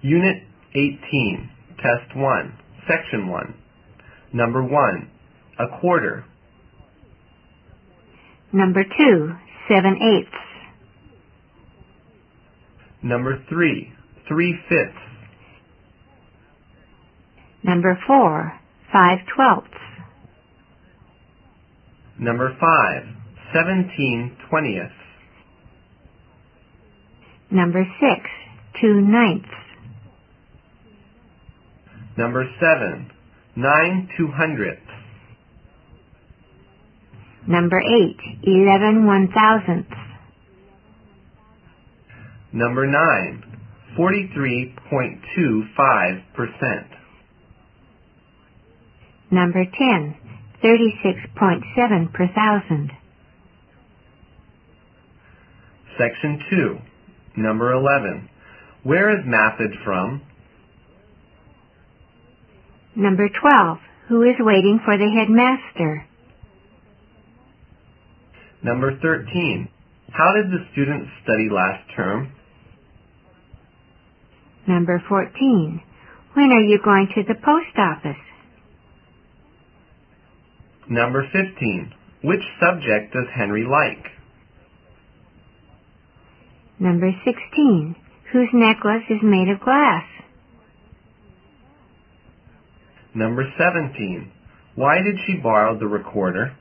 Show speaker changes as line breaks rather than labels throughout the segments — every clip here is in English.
Unit 18, Test 1, Section 1. Number 1, a quarter.
Number 2, 7/8.
Number 3, 3/5.
Number 4, 5/12.
Number 5, 17/20.
Number 6, 2/9.
Number 7, 9/200.
Number 8, 11/1000.
Number 9, 43.25%.
Number 10, 36.7 per thousand.
Section 2, Number 11. Where is method from?
Number 12. Who is waiting for the headmaster?
Number 13. How did the students study last term?
Number 14. When are you going to the post office?
Number 15. Which subject does Henry like?
Number 16. Whose necklace is made of glass?
Number 17. Why did she borrow the recorder?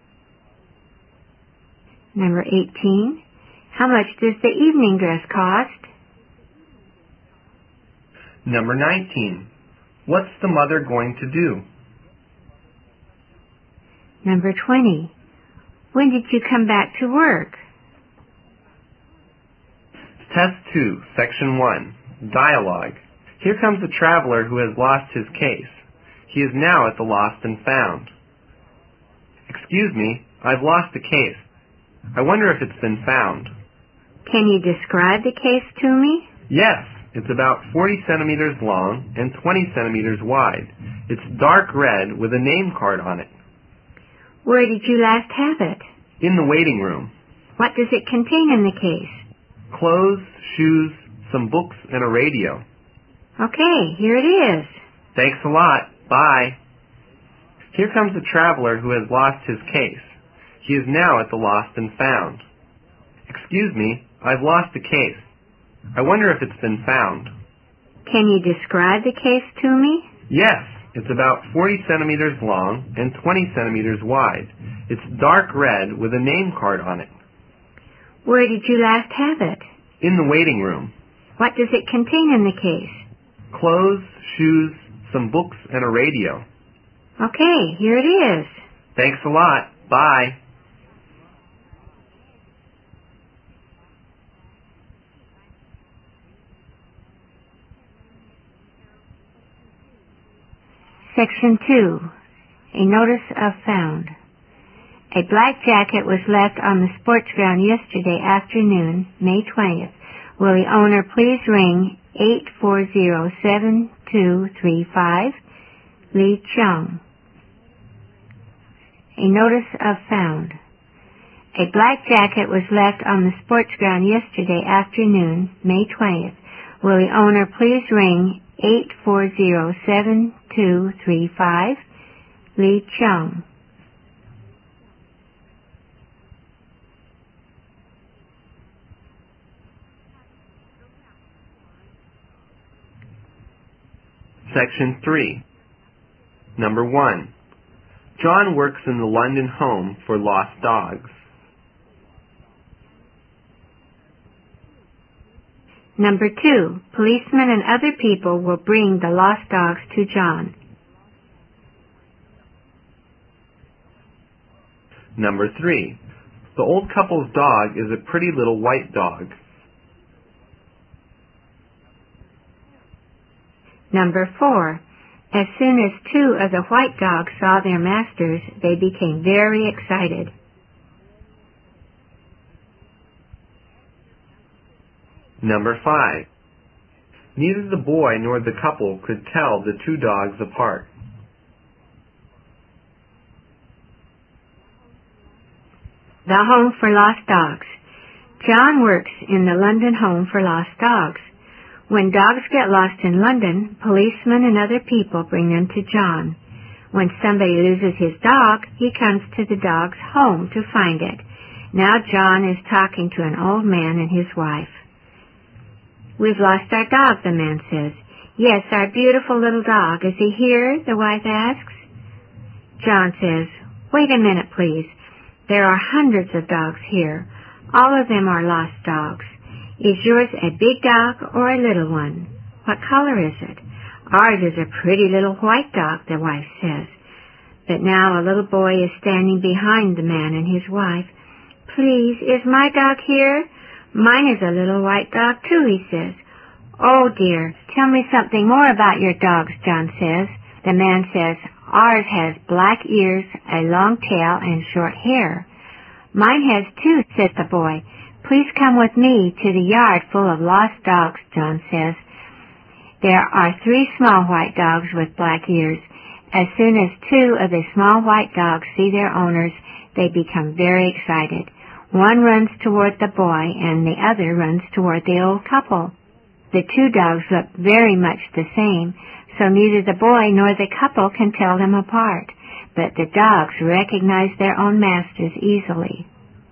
Number 18. How much does the evening dress cost?
Number 19. What's the mother going to do?
Number 20. When did you come back to work?
Test 2, Section 1. Dialogue. Here comes a traveler who has lost his case. He is now at the lost and found. Excuse me, I've lost a case. I wonder if it's been found.
Can you describe the case to me?
Yes, it's about 40 centimeters long and 20 centimeters wide. It's dark red with a name card on it.
Where did you last have it?
In the waiting room.
What does it contain in the case?
Clothes, shoes, some books, and a radio.
Okay, here it is.
Thanks a lot. Bye. Here comes a traveler who has lost his case. He is now at the lost and found. Excuse me, I've lost a case. I wonder if it's been found.
Can you describe the case to me?
Yes, it's about 40 centimeters long and 20 centimeters wide. It's dark red with a name card on it.
Where did you last have it?
In the waiting room.
What does it contain in the case?
Clothes, shoes, some books, and a radio.
Okay, here it is.
Thanks a lot. Bye.
Section 2. A notice of found. A black jacket was left on the sports ground yesterday afternoon, May 20th. Will the owner please ring 840-7235, Lee Chung. A notice of found. A black jacket was left on the sports ground yesterday afternoon, May 20th. Will the owner please ring 840-7235, Lee Chung.
Section 3. Number 1. John works in the London Home for Lost Dogs.
Number 2. Policemen and other people will bring the lost dogs to John.
Number 3. The old couple's dog is a pretty little white dog.
Number 4. As soon as 2 of the white dogs saw their masters, they became very excited.
Number 5. Neither the boy nor the couple could tell the 2 dogs apart.
The Home for Lost Dogs. John works in the London Home for Lost Dogs. When dogs get lost in London, policemen and other people bring them to John. When somebody loses his dog, he comes to the dog's home to find it. Now John is talking to an old man and his wife. "We've lost our dog," the man says. "Yes, our beautiful little dog. Is he here?" the wife asks. John says, "Wait a minute, please. There are hundreds of dogs here. All of them are lost dogs. Is yours a big dog or a little one? What color is it?" "Ours is a pretty little white dog," the wife says. But now a little boy is standing behind the man and his wife. "Please, is my dog here?" "Mine is a little white dog too," he says. "Oh dear, tell me something more about your dogs," John says. The man says, "Ours has black ears, a long tail, and short hair." "Mine has too," says the boy. "Please come with me to the yard full of lost dogs," John says. There are 3 small white dogs with black ears. As soon as 2 of the small white dogs see their owners, they become very excited. One runs toward the boy and the other runs toward the old couple. The 2 dogs look very much the same, so neither the boy nor the couple can tell them apart, but the dogs recognize their own masters easily.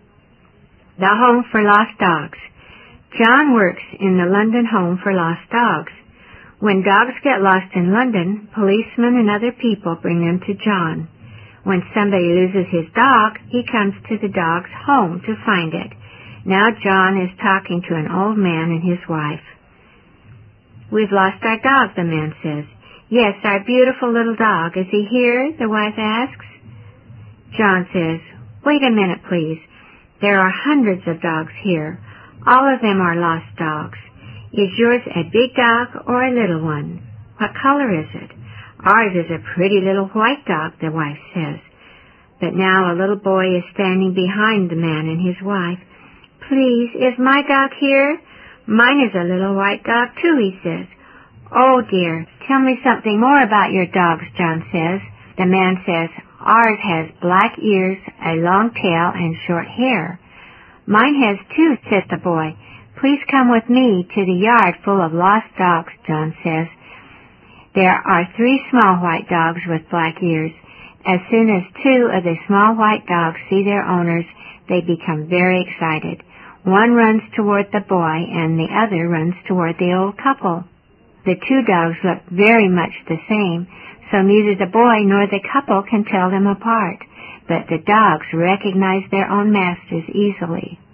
The Home for Lost Dogs. John works in the London Home for Lost Dogs. When dogs get lost in London, policemen and other people bring them to John. When somebody loses his dog, he comes to the dog's home to find it. Now John is talking to an old man and his wife. "We've lost our dog," the man says. "Yes, our beautiful little dog. Is he here?" the wife asks. John says, "Wait a minute, please. There are hundreds of dogs here. All of them are lost dogs. Is yours a big dog or a little one? What color is it?" "Ours is a pretty little white dog," the wife says. But now a little boy is standing behind the man and his wife. "Please, is my dog here?" "Mine is a little white dog too," he says. "Oh dear, tell me something more about your dogs," John says. The man says, "Ours has black ears, a long tail, and short hair." "Mine has too," says the boy. "Please come with me to the yard full of lost dogs," John says. There are 3 small white dogs with black ears. As soon as 2 of the small white dogs see their owners, they become very excited. One runs toward the boy and the other runs toward the old couple. The 2 dogs look very much the same, so neither the boy nor the couple can tell them apart, but the dogs recognize their own masters easily.